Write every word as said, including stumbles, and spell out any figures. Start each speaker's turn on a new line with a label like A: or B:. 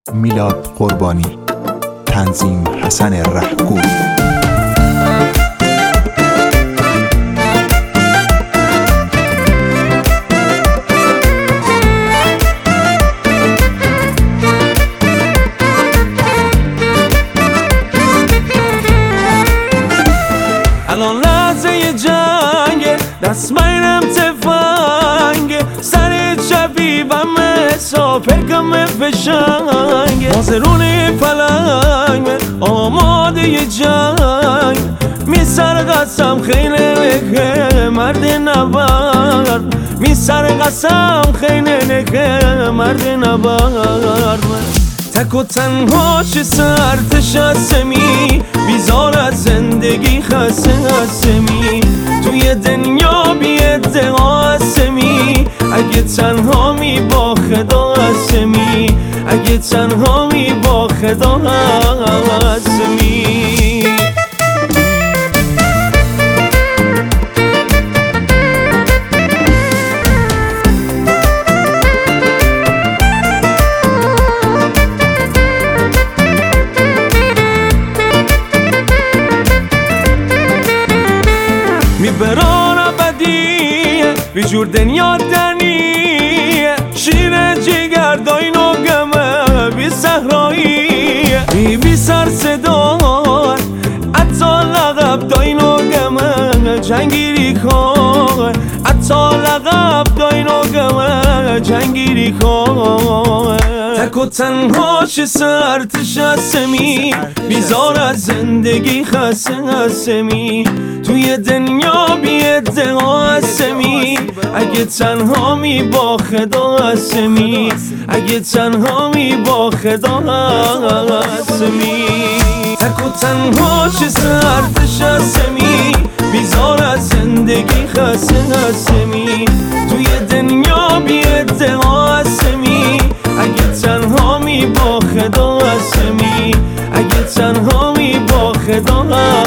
A: میلاد قربانی، تنظیم حسن رهگو.
B: الان لحظه جنگ دست میرم تفنگ سر شبیبم ساپرکم فشنگ مازرون پلنگ آماده جنگ می سر قسم خیلی نکه مرد نبرد می سر قسم خیلی نکه مرد نبرد تک و تنهاش سرتش هستمی بیزار از زندگی خسته هستمی توی دنیا بی ادعا هستمی اگه تنها می با خدا هستمی اگه تنها می با خدا هستمی بران ابدیه بی جور دنیا دنیه شیر جگر داین و گمه بی صحراییه بی بی سر صدا حتی لقب داین و گمه جنگیری کن حتی لقب داین و گمه جنگیری کن تک و تنهاش سرتش هستمی بیزار از زندگی خسته هستمی توی دنیا بی ادعا هستمی اگه تنها می با خدا هستمی اگه تنها می با خدا هستمی تک و تنهاش سرتش هستمی بیزار از زندگی خسته هستمی توی دنیا بی ادعا هستمی اگه تنها می با خدا هستمی اگه تنها می با خدا هستمی